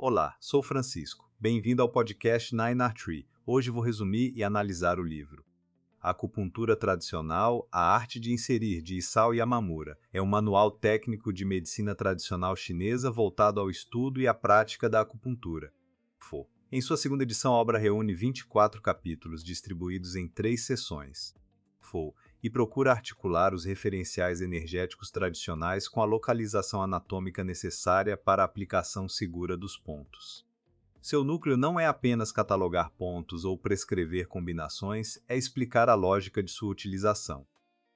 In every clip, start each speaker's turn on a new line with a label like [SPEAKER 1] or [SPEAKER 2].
[SPEAKER 1] Olá, sou Francisco. Bem-vindo ao podcast Nine Art Tree. Hoje vou resumir e analisar o livro. A Acupuntura Tradicional, a Arte de Inserir, de Isao Yamamura, é um manual técnico de medicina tradicional chinesa voltado ao estudo e à prática da acupuntura. Em sua segunda edição, a obra reúne 24 capítulos distribuídos em 3 sessões. E procura articular os referenciais energéticos tradicionais com a localização anatômica necessária para a aplicação segura dos pontos. Seu núcleo não é apenas catalogar pontos ou prescrever combinações, é explicar a lógica de sua utilização.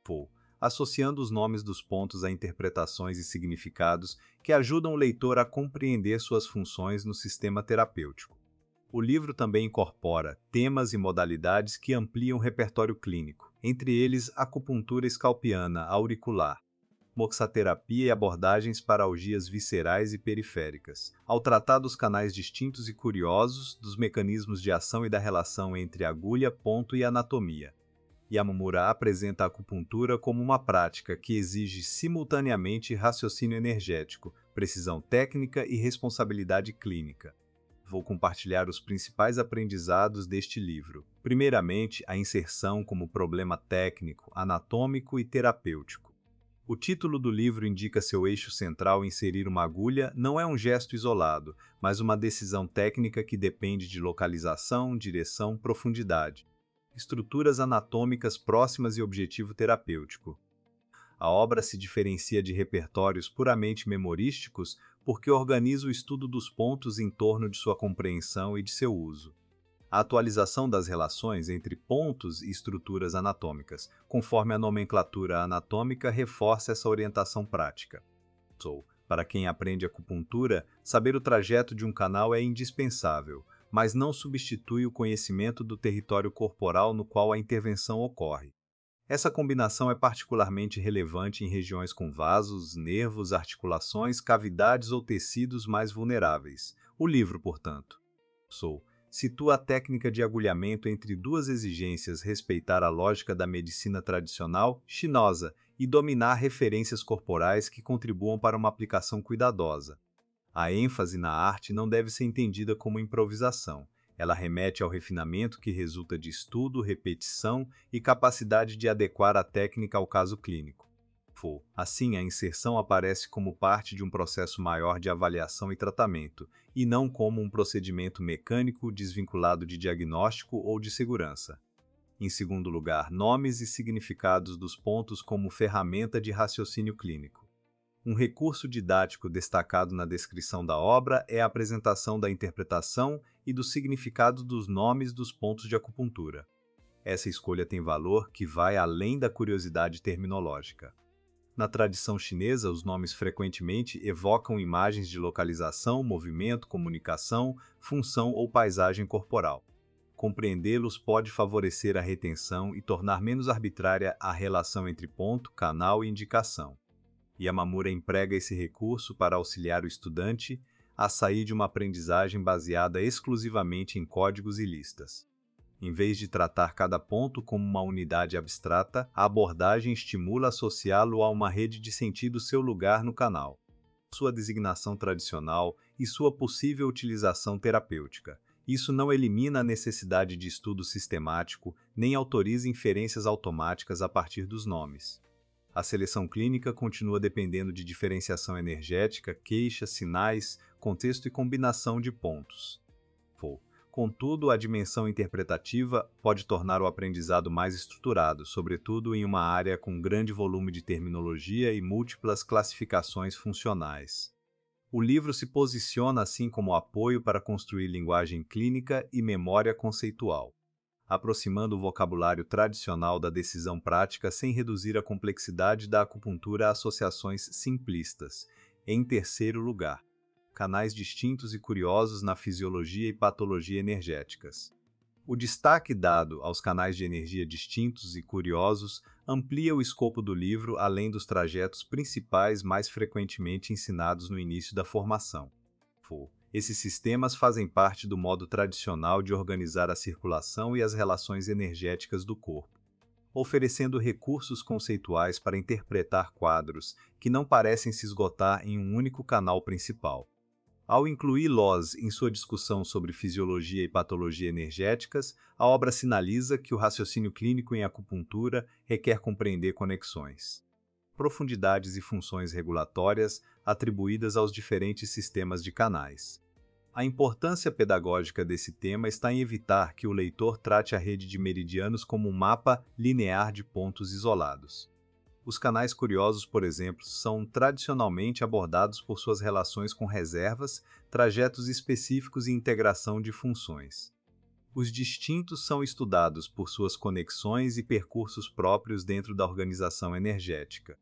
[SPEAKER 1] Associando os nomes dos pontos a interpretações e significados que ajudam o leitor a compreender suas funções no sistema terapêutico. O livro também incorpora temas e modalidades que ampliam o repertório clínico, entre eles acupuntura escalpiana auricular, moxaterapia e abordagens para algias viscerais e periféricas, ao tratar dos canais distintos e curiosos, dos mecanismos de ação e da relação entre agulha, ponto e anatomia. Yamamura apresenta a acupuntura como uma prática que exige simultaneamente raciocínio energético, precisão técnica e responsabilidade clínica. Vou compartilhar os principais aprendizados deste livro. Primeiramente, a inserção como problema técnico, anatômico e terapêutico. O título do livro indica seu eixo central: inserir uma agulha não é um gesto isolado, mas uma decisão técnica que depende de localização, direção, profundidade, estruturas anatômicas próximas e objetivo terapêutico. A obra se diferencia de repertórios puramente memorísticos porque organiza o estudo dos pontos em torno de sua compreensão e de seu uso. A atualização das relações entre pontos e estruturas anatômicas, conforme a nomenclatura anatômica, reforça essa orientação prática. Para quem aprende acupuntura, saber o trajeto de um canal é indispensável, mas não substitui o conhecimento do território corporal no qual a intervenção ocorre. Essa combinação é particularmente relevante em regiões com vasos, nervos, articulações, cavidades ou tecidos mais vulneráveis. O livro, portanto, situa a técnica de agulhamento entre duas exigências: respeitar a lógica da medicina tradicional chinesa e dominar referências corporais que contribuam para uma aplicação cuidadosa. A ênfase na arte não deve ser entendida como improvisação. Ela remete ao refinamento que resulta de estudo, repetição e capacidade de adequar a técnica ao caso clínico. Assim, a inserção aparece como parte de um processo maior de avaliação e tratamento, e não como um procedimento mecânico desvinculado de diagnóstico ou de segurança. Em segundo lugar, nomes e significados dos pontos como ferramenta de raciocínio clínico. Um recurso didático destacado na descrição da obra é a apresentação da interpretação e do significado dos nomes dos pontos de acupuntura. Essa escolha tem valor que vai além da curiosidade terminológica. Na tradição chinesa, os nomes frequentemente evocam imagens de localização, movimento, comunicação, função ou paisagem corporal. Compreendê-los pode favorecer a retenção e tornar menos arbitrária a relação entre ponto, canal e indicação. Yamamura emprega esse recurso para auxiliar o estudante a sair de uma aprendizagem baseada exclusivamente em códigos e listas. Em vez de tratar cada ponto como uma unidade abstrata, a abordagem estimula associá-lo a uma rede de sentido, seu lugar no canal, sua designação tradicional e sua possível utilização terapêutica. Isso não elimina a necessidade de estudo sistemático, nem autoriza inferências automáticas a partir dos nomes. A seleção clínica continua dependendo de diferenciação energética, queixa, sinais, contexto e combinação de pontos. Contudo, a dimensão interpretativa pode tornar o aprendizado mais estruturado, sobretudo em uma área com grande volume de terminologia e múltiplas classificações funcionais. O livro se posiciona assim como apoio para construir linguagem clínica e memória conceitual, aproximando o vocabulário tradicional da decisão prática sem reduzir a complexidade da acupuntura a associações simplistas. Em terceiro lugar, canais distintos e curiosos na fisiologia e patologia energéticas. O destaque dado aos canais de energia distintos e curiosos amplia o escopo do livro além dos trajetos principais mais frequentemente ensinados no início da formação. Esses sistemas fazem parte do modo tradicional de organizar a circulação e as relações energéticas do corpo, oferecendo recursos conceituais para interpretar quadros que não parecem se esgotar em um único canal principal. Ao incluir Loz em sua discussão sobre fisiologia e patologia energéticas, a obra sinaliza que o raciocínio clínico em acupuntura requer compreender conexões, profundidades e funções regulatórias atribuídas aos diferentes sistemas de canais. A importância pedagógica desse tema está em evitar que o leitor trate a rede de meridianos como um mapa linear de pontos isolados. Os canais curiosos, por exemplo, são tradicionalmente abordados por suas relações com reservas, trajetos específicos e integração de funções. Os distintos são estudados por suas conexões e percursos próprios dentro da organização energética.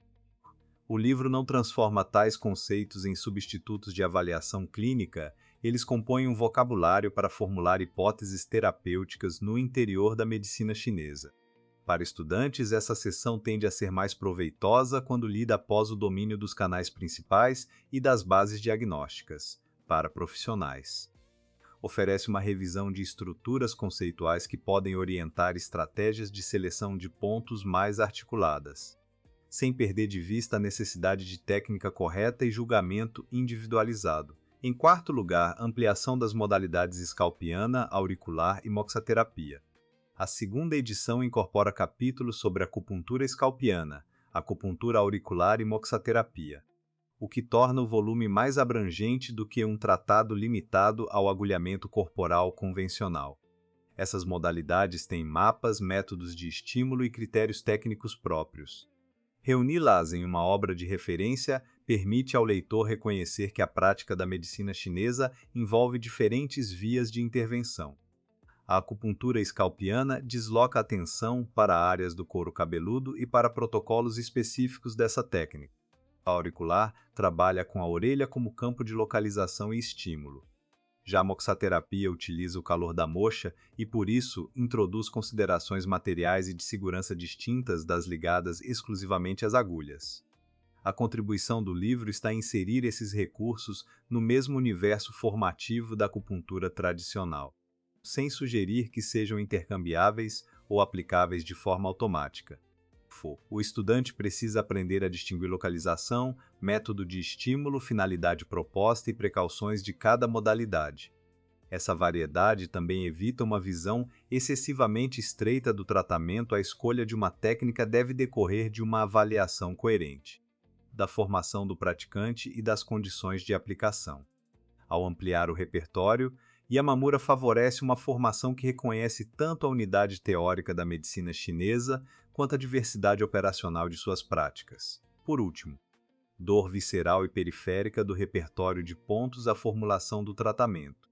[SPEAKER 1] O livro não transforma tais conceitos em substitutos de avaliação clínica, eles compõem um vocabulário para formular hipóteses terapêuticas no interior da medicina chinesa. Para estudantes, essa seção tende a ser mais proveitosa quando lida após o domínio dos canais principais e das bases diagnósticas. Para profissionais, oferece uma revisão de estruturas conceituais que podem orientar estratégias de seleção de pontos mais articuladas, sem perder de vista a necessidade de técnica correta e julgamento individualizado. Em quarto lugar, ampliação das modalidades scalpiana, auricular e moxaterapia. A segunda edição incorpora capítulos sobre acupuntura scalpiana, acupuntura auricular e moxaterapia, o que torna o volume mais abrangente do que um tratado limitado ao agulhamento corporal convencional. Essas modalidades têm mapas, métodos de estímulo e critérios técnicos próprios. Reuni-las em uma obra de referência permite ao leitor reconhecer que a prática da medicina chinesa envolve diferentes vias de intervenção. A acupuntura scalpiana desloca a atenção para áreas do couro cabeludo e para protocolos específicos dessa técnica. A auricular trabalha com a orelha como campo de localização e estímulo. Já a moxaterapia utiliza o calor da moxa e, por isso, introduz considerações materiais e de segurança distintas das ligadas exclusivamente às agulhas. A contribuição do livro está em inserir esses recursos no mesmo universo formativo da acupuntura tradicional, sem sugerir que sejam intercambiáveis ou aplicáveis de forma automática. O estudante precisa aprender a distinguir localização, método de estímulo, finalidade proposta e precauções de cada modalidade. Essa variedade também evita uma visão excessivamente estreita do tratamento. A escolha de uma técnica deve decorrer de uma avaliação coerente da formação do praticante e das condições de aplicação. Ao ampliar o repertório, Yamamura favorece uma formação que reconhece tanto a unidade teórica da medicina chinesa quanto a diversidade operacional de suas práticas. Por último, dor visceral e periférica do repertório de pontos à formulação do tratamento.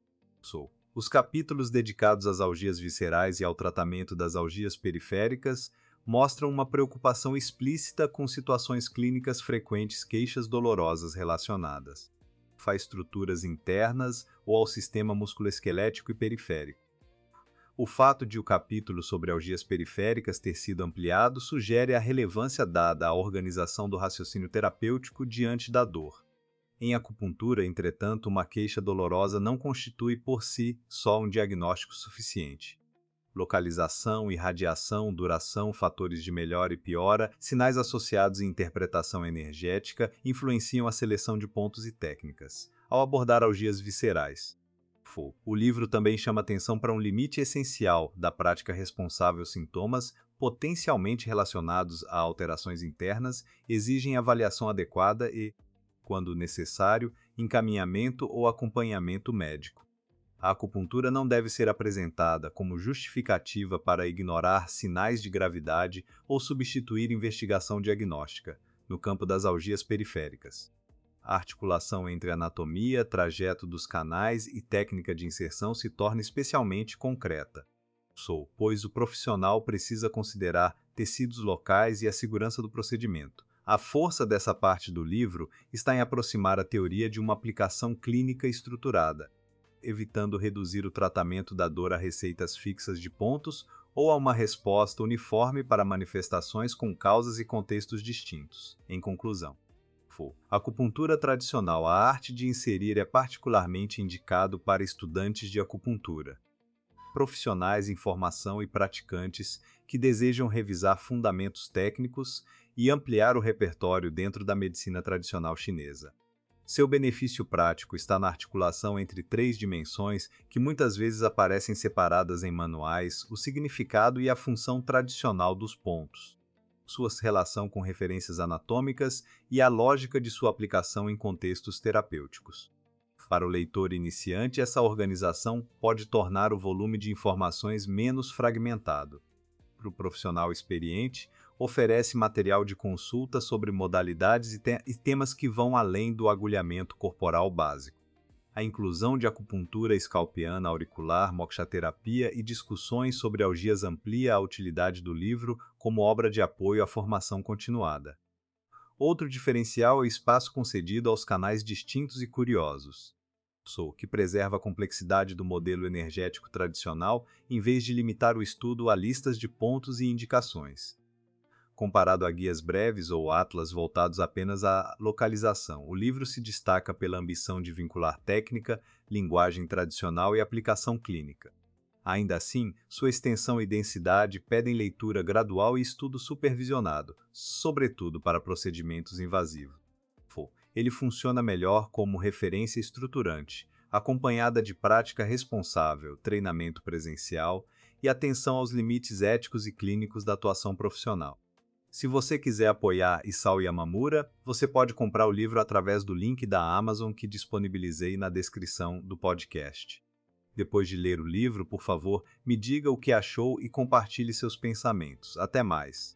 [SPEAKER 1] Os capítulos dedicados às algias viscerais e ao tratamento das algias periféricas mostram uma preocupação explícita com situações clínicas frequentes, queixas dolorosas relacionadas a estruturas internas ou ao sistema musculoesquelético e periférico. O fato de o capítulo sobre algias periféricas ter sido ampliado sugere a relevância dada à organização do raciocínio terapêutico diante da dor. Em acupuntura, entretanto, uma queixa dolorosa não constitui por si só um diagnóstico suficiente. Localização, irradiação, duração, fatores de melhora e piora, sinais associados e interpretação energética influenciam a seleção de pontos e técnicas. Ao abordar algias viscerais, o livro também chama atenção para um limite essencial da prática responsável. Sintomas potencialmente relacionados a alterações internas exigem avaliação adequada e, quando necessário, encaminhamento ou acompanhamento médico. A acupuntura não deve ser apresentada como justificativa para ignorar sinais de gravidade ou substituir investigação diagnóstica, no campo das algias periféricas. A articulação entre anatomia, trajeto dos canais e técnica de inserção se torna especialmente concreta, pois o profissional precisa considerar tecidos locais e a segurança do procedimento. A força dessa parte do livro está em aproximar a teoria de uma aplicação clínica estruturada, evitando reduzir o tratamento da dor a receitas fixas de pontos ou a uma resposta uniforme para manifestações com causas e contextos distintos. Em conclusão, a acupuntura tradicional, a arte de inserir, é particularmente indicado para estudantes de acupuntura, profissionais em formação e praticantes que desejam revisar fundamentos técnicos e ampliar o repertório dentro da medicina tradicional chinesa. Seu benefício prático está na articulação entre três dimensões que muitas vezes aparecem separadas em manuais, o significado e a função tradicional dos pontos, sua relação com referências anatômicas e a lógica de sua aplicação em contextos terapêuticos. Para o leitor iniciante, essa organização pode tornar o volume de informações menos fragmentado. Para o profissional experiente, oferece material de consulta sobre modalidades e temas que vão além do agulhamento corporal básico. A inclusão de acupuntura escalpiana auricular, moxaterapia e discussões sobre algias amplia a utilidade do livro como obra de apoio à formação continuada. Outro diferencial é o espaço concedido aos canais distintos e curiosos, que preserva a complexidade do modelo energético tradicional em vez de limitar o estudo a listas de pontos e indicações. Comparado a guias breves ou atlas voltados apenas à localização, o livro se destaca pela ambição de vincular técnica, linguagem tradicional e aplicação clínica. Ainda assim, sua extensão e densidade pedem leitura gradual e estudo supervisionado, sobretudo para procedimentos invasivos. Ele funciona melhor como referência estruturante, acompanhada de prática responsável, treinamento presencial e atenção aos limites éticos e clínicos da atuação profissional. Se você quiser apoiar Isao Yamamura, você pode comprar o livro através do link da Amazon que disponibilizei na descrição do podcast. Depois de ler o livro, por favor, me diga o que achou e compartilhe seus pensamentos. Até mais!